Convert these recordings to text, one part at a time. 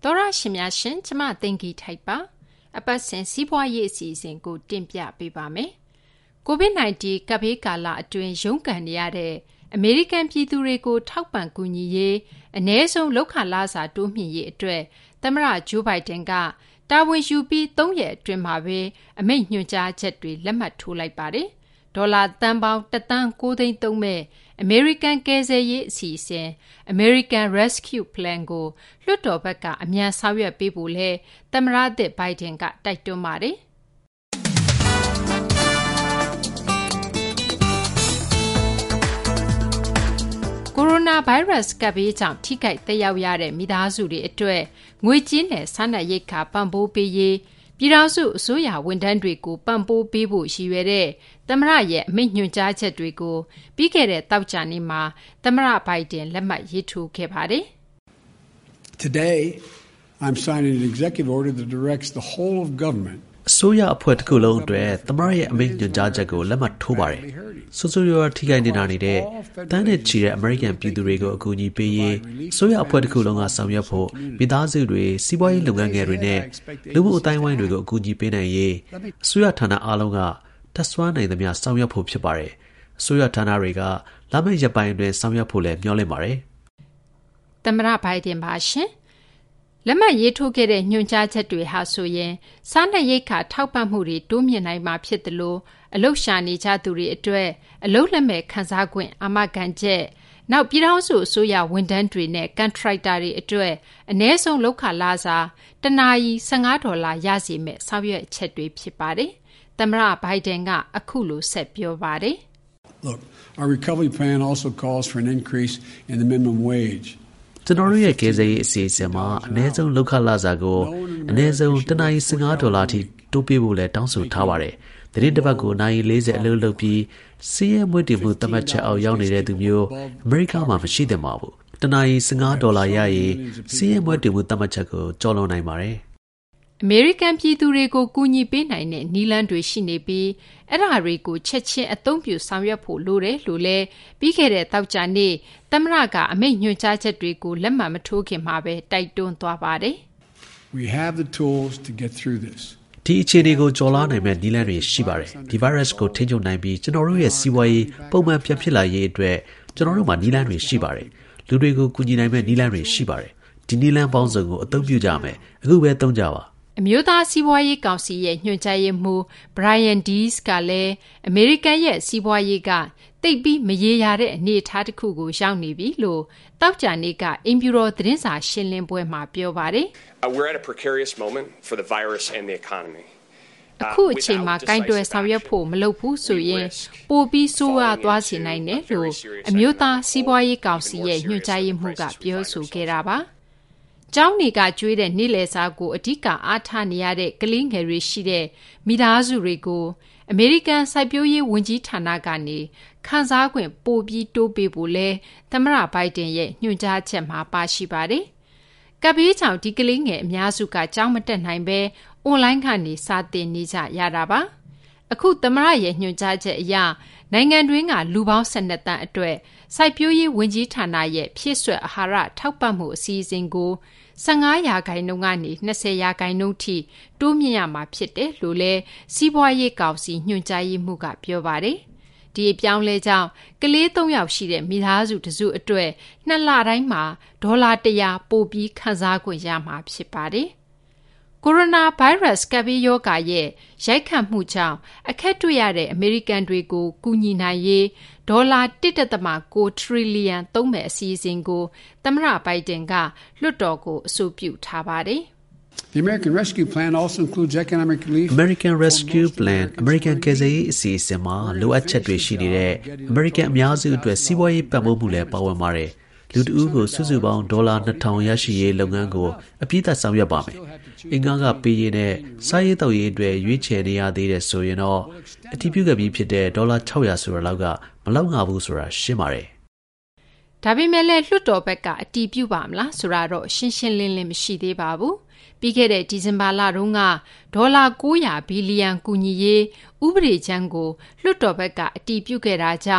တော်ရရှိများရှင်ကျမသိင်္ဂီထိုက်ပါအပတ်စဉ်စီးပွားရေးအစီအစဉ်ကိုတင်ပြပေးပါမယ်။ COVID-19 ကပ်ဘေးကာလအတွင်းရုန်းကန်နေရတဲ့အမေရိကန်ပြည်သူတွေကိုထောက်ပံ့ကူညီရေးအ ਨੇ ဆုံးလောက်ခလာစာတိုးမြင့်ရေးအတွက်သမ္မတဂျိုးဘိုင်ဒန်ကတာဝန်ယူပြီး3ရက်အတွင်းမှာပဲအမိန့်ညွှန်ကြားချက်တွေလက်မှတ်ထိုးလိုက်ပါတယ်။ဒေါ်လာတန်ပေါင်း1.9 သိန်းသုံးမဲ့အမေရိကန်ကယ်ဆယ်ရေးအစီအစဉ် American Rescue Plan ကိုလွှတ်တော်ဘက်ကအမြန်ဆောင်ရွက်ပေးဖို့လဲသမ္မတသစ်ဘိုင်ဒန်ကတိုက်တွန်းပါတယ်။ကိုရိုနာဗိုင်းရပ်စ်ကပ်ဘေးကြောင့်ထိခိုက်သက်ရောက်ရတဲ့မိသားစုတွေအတွက်ငွေကြေးနဲ့စားနပ်ရိက္ခာပံ့ပိုးပေးရေးပြည်ထောင်စုအစိုးရဝန်ထမ်းတွေကိုပံ့ပိုးပေးဖို့ရည်ရွယ်တဲ့သမ္မတရဲ့အမိန့်ညွှန်ကြားချက်တွေကိုပြီးခဲ့တဲ့သောကြာနေ့မှာသမ္မတဘိုင်ဒန်လက်မှတ်ရေးထိုးခဲ့ပါတယ်။ Today I'm signing an executive order that directs the whole of government အစိုးရအဖွဲ့တစ်ခုလုံးအတွက်သမ္မတရဲ့အမိန့်ညွှန်ကြားချက်ကိုလက်မှတ်ထိုးပါတယ်။ဆိုးဆိုးရွားထိခိုက်နေတာနေတဲ့တန်းနဲ့ချီတဲ့အမေရိကန်ပြည်သူတွေကိုအကူအညီပေးရေးအစိုးရအဖွဲ့တစ်ခုလုံးကဆောင်ရွက်ဖို့မိသားစုတွေစီးပွားရေးလုပ်ငန်းငယ်တွေနဲ့လူမှုအတိုင်းအဝိုင်းတွေကိုအကူအညီပေးနိုင်ရေးအစိုးရဌာနအားလုံးကတက်ဆွမ်းနိုင်သမျှဆောင်ရွက်ဖို့ဖြစ်ပါတယ်။အစိုးရဌာနတွေကလာမယ့်ရက်ပိုင်းအတွင်းဆောင်ရွက်ဖို့လည်းမျှော်လင့်ပါတယ်။သမ္မတဘိုင်ဒန်ပါရှင်လက်မှတ်ရေးထိုးခဲ့တဲ့ညွှန်ကြားချက်တွေဟာဆိုရင်စားနပ်ရိက္ခာထောက်ပံ့မှုတွေတိုးမြင့်နိုင်မှာဖြစ်တယ်လို့အလုပ်ရှာနေကြသူတွေအတွက်အလုပ်လက်မဲ့ခံစား권အာမခံချက်နောက်ပြည်ထောင်စုအစိုးရဝန်ထမ်းတွေနဲ့ကန်ထရိုက်တာတွေအတွက်အ ਨੇ ဆုံးလောက်ခလာစာတနာရီ$15ရစီမဲ့ဆောင်ရွက်ချက်တွေဖြစ်ပါတယ်။သမ္မတဘိုင်ဒန်ကအခုလိုဆက်ပြောပါတယ်။ Look, our recovery plan also calls for an increase in the minimum wage. ကျွန်တော်တို့ရဲ့ကယ်ဆယ်ရေးအစီအစဉ်မှာအနည်းဆုံးလောက်ခလာစာကိုအနည်းဆုံးတနာရီ$15အထိတိုးပေးဖို့လဲတောင်းဆိုထားပါတယ်။ဒီနေ့တစ်ပတ်ကိုနာရီ40အလုပ်လုပ်ပြီးစီးရဲမွေးတည်မှုသတ်မှတ်ချက်အောက်ရောက်နေတဲ့သူမျိုးအမေရိကမှာမရှိသင့်ပါဘူး။တနာရီ$15ရရင်စီးရဲမွေးတည်မှုသတ်မှတ်ချက်ကိုကျော်လွန်နိုင်ပါတယ်။အမေရိကန်ပြည်သူတွေကိုကူညီပေးနိုင်တဲ့နည်းလမ်းတွေရှိနေပြီးအဲ့ဒါတွေကိုချက်ချင်းအသုံးပြုဆောင်ရွက်ဖို့လိုတယ်လို့လဲပြီးခဲ့တဲ့တောက်ကြနေ့သမ္မတကအမိန့်ညွှန်ကြားချက်တွေကိုလက်မှတ်မထိုးခင်မှာပဲတိုက်တွန်းသွားပါတယ်။ We have the tools to get through this. ဒီအခြေအနေကိုကျော်လွှားနိုင်မဲ့နည်းလမ်းတွေရှိပါတယ်။ဒီ virus ကိုထိန်းချုပ်နိုင်ပြီးကျွန်တော်တို့ရဲ့စီးပွားရေးပုံမှန်ပြန်ဖြစ်လာရေးအတွက်ကျွန်တော်တို့မှာနည်းလမ်းတွေရှိပါတယ်။လူတွေကိုကူညီနိုင်မဲ့နည်းလမ်းတွေရှိပါတယ်။ဒီနည်းလမ်းပေါင်းစုံကိုအသုံးပြုကြမယ်။အခုပဲသုံးကြပါအမျိုးသားစီးပွားရေးကောင်စီရဲ့ညွှန်ကြားရေးမှူး Brian Dees ကလည်းအမေရိကန်ရဲ့စီးပွားရေးကတိတ်ပြီးမရေရာတဲ့အနေအထားတစ်ခုကိုရောက်နေပြီလို့တောက်ကြနေ့ကအိမ်ဖြူတော်သတင်းစာရှင်းလင်းပွဲမှာပြောပါတယ်။ We're at a precarious moment for the virus and the economy. အခုအချိန်မှာကင်တွယ်ဆောင်ရွက်ဖို့မလုပ်ဘူးဆိုရင်ပိုပြီးဆိုးဝါးသွားစေနိုင်တယ်လို့အမျိုးသားစီးပွားရေးကောင်စီရဲ့ညွှန်ကြားရေးမှူးကပြောဆိုခဲ့တာပါ။ကျောင်းတွေကကျွေးတဲ့နေ့လည်စာကိုအဓိကအားထားနေရတဲ့ကလေးငယ်တွေရှိတဲ့မိသားစုတွေကိုအမေရိကန်စိုက်ပျိုးရေးဝန်ကြီးဌာနကနေခံစား권ပိုပြီးတိုးပေးဖို့လဲသမ္မတဘိုင်ဒန်ရဲ့ညွှန်ကြားချက်မှာပါရှိပါတယ်။ကပ်ဘေးကြောင့်ဒီကလေးငယ်အများစုကကျောင်းမတက်နိုင်ဘဲအွန်လိုင်းကနေစာသင်နေကြရတာပါ။အခုသမ္မတရဲ့ညွှန်ကြားချက်အရနိုင်ငံတွင်းကလူပေါင်း12သန်းအတွက်စိုက်ပျိုးရေးဝန်ကြီးဌာနရဲ့ဖြည့်စွက်အာဟာရထောက်ပံ့မှုအစီအစဉ်ကို15%ကနေ20%ထိတိုးမြင့်ရမှာဖြစ်တယ်လို့လဲစီးပွားရေးကောင်စီညွှန်ကြားရေးမှူးကပြောပါတယ်။ဒီအပြောင်းလဲကြောင့်ကလေး3ယောက်ရှိတဲ့မိသားစုတစုအတွက်2လတိုင်းမှာ$100ပိုပြီးခံစား권ရမှာဖြစ်ပါတယ်။ကိုရိုနာဗိုင်းရပ်စ်ကပ်ဘေးရောဂါရဲ့ရိုက်ခတ်မှုကြောင့်အခက်တွေ့ရတဲ့အမေရိကန်တွေကိုကူညီနိုင်ရေး$1.9 ထရီလီယံသုံးမဲ့အစီအစဉ်ကိုသမ္မတဘိုင်ဒန်ကလွှတ်တော်ကိုအဆိုပြုထားပါတယ်။ The American Rescue Plan also includes economic relief. American Rescue Plan American ကယ်ဆယ်ရေးအစီအစဉ်မှာလိုအပ်ချက်တွေရှိနေတဲ့အမေရိကန်အများစုအတွက်စီးပွားရေးပံ့ပိုးမှုလည်းပါဝင်ပါတယ်။လူတဦးကိုစုစုပေါင်း$2,000ရရှိရေးလုပ်ငန်းကိုအပြည့်အစုံဆောင်ရွက်ပါမယ်။အင်္ဂါကပေးရေးနဲ့စားရေးတောက်ရေးအတွက်ရွေးချယ်နေရသေးတယ်ဆိုရင်တော့အတည်ပြုခဲ့ပြီးဖြစ်တဲ့$600ဆိုတာလောက်ကမလောက်ငါဘူးဆိုတာရှင်းပါတယ်။ဒါပေမဲ့လည်းလွှတ်တော်ဘက်ကအတည်ပြုပါမလားဆိုတာတော့ရှင်းရှင်းလင်းလင်းမရှိသေးပါဘူး။ပြီးခဲ့တဲ့ဒီဇင်ဘာလတုန်းက$900ဘီလီယံကူညီရေးဥပဒေကြမ်းကိုလွှတ်တော်ဘက်ကအတည်ပြုခဲ့တာကြောင့်င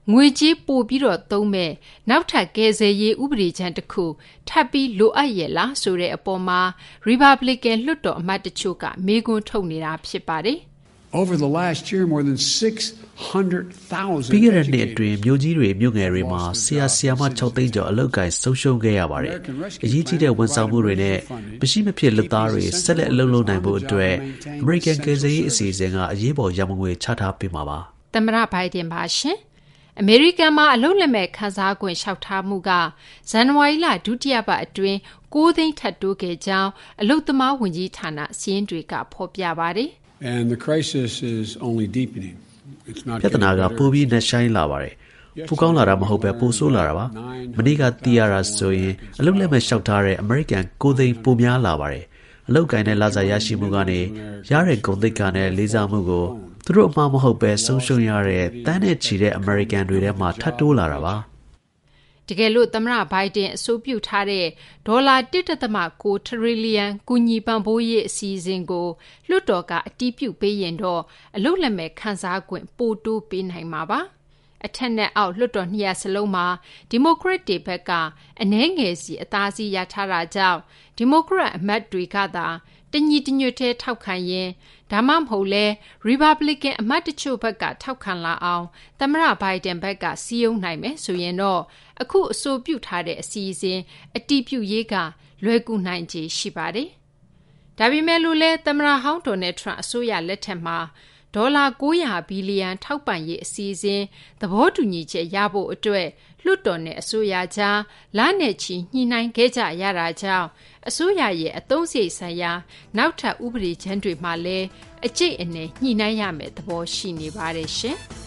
ငွေကြေးပို့ပြီးတော့သုံးမဲ့နောက်ထပ်ကယ်ဆယ်ရေးဥပဒေကြမ်းတစ်ခုထပ်ပြီးလိုအပ်ရဲ့လားဆိုတဲ့အပေါ်မှာ Republican လွှတ်တော်အမတ်တချို့ကမေးခွန်းထုတ်နေတာဖြစ်ပါတယ်။ Over the last year, more than 600,000 ပြီးခဲ့တဲ့နှစ်အတွင်းမြို့ကြီးတွေမြို့ငယ်တွေမှာဆရာမ6သိန်းကျော်အလုပ်ကိုင်ဆုံးရှုံးခဲ့ရပါတယ်။အရေးကြီးတဲ့ဝန်ဆောင်မှုတွေနဲ့မရှိမဖြစ်လုပ်သားတွေဆက်လက်အလုပ်လုပ်နိုင်ဖို့အတွက် American ကယ်ဆယ်ရေးအစီအစဉ်ကအရေးပေါ်ရန်ပုံငွေချထားပေးမှာပါ။သမ္မတဘိုင်ဒင်ပါရှင်။အမေရိကန်မှာအလုပ်လက်မဲ့ခံစား권လျှောက်ထားမှုကဇန်နဝါရီလဒုတိယပတ်အတွင်း9သိန်းထပ်တိုးခဲ့ကြောင်းအလုပ်သမားဝန်ကြီးဌာနစာရင်းတွေကဖော်ပြပါတယ်။ And the crisis is only deepening. It's not ပြဿနာကပိုပြီးနှက်ဆိုင်လာပါတယ်။ပိုကောင်းလာတာမဟုတ်ပဲပိုဆိုးလာတာပါ။မနေ့ကသိရတာဆိုရင်အလုပ်လက်မဲ့လျှောက်ထားတဲ့အမေရိကန်9သိန်းပိုများလာပါတယ်။အလုပ်ကိုင်တဲ့လစာရရှိမှုကနေရတဲ့ဂုဏ်သိက္ခာနဲ့လေးစားမှုကိုသူတို့အမှားမဟုတ်ပဲဆုံးရှုံးရတဲ့တန်းနဲ့ချီတဲ့အမေရိကန်တွေထဲမှာထပ်တိုးလာတာပါတကယ်လို့သမ္မတဘိုင်ဒင်အဆိုပြုထားတဲ့ဒေါ်လာ 1.9 ထရီလီယံကူညီပံ့ပိုးရေးအစီအစဉ်ကိုလွှတ်တော်ကအတည်ပြုပေးရင်တော့အလုပ်လက်မဲ့ခံစား권ပိုတိုးပေးနိုင်မှာပါအထက်နဲ့အောက်လွှတ်တော်နှစ်ရပ်စလုံးမှာဒီမိုကရက်တွေဘက်ကအနည်းငယ်စီအသာစီးရထားတာကြောင့်ဒီမိုကရက်အမတ်တွေကသာတညီတညွတ်ထဲထောက်ခံရင်ဒါမှမဟုတ်လဲ Republican အမတ်တချို့ဘက်ကထောက်ခံလာအောင်သမ္မတဘိုင်ဒန်ဘက်ကစီးယုံနိုင်မယ်ဆိုရင်တော့အခုအဆိုပြုထားတဲ့အစီအစဉ်အတည်ပြုရေးကလွယ်ကူနိုင်ခြေရှိပါတယ်။ဒါပေမဲ့လို့လဲသမ္မတဟောင်းဒေါ်နယ်ထရန့်အစိုးရလက်ထက်မှာဒေါ်လာ900ဘီလီယံထောက်ပံ့ရေးအစီအစဉ်သဘောတူညီချက်ရဖို့အတွက်လွှတ်တော်နဲ့အစိုးရကြားလနဲ့ချီညှိနှိုင်းခဲ့ကြရတာကြောင့်အစိုးရရဲ့အသုံးစရိတ်ဆိုင်ရာနောက်ထပ်ဥပဒေကြမ်းတွေမှာလည်းအကျိတ်အနယ်ညှိနှိုင်းရမယ့်သဘောရှိနေပါတယ်ရှင်။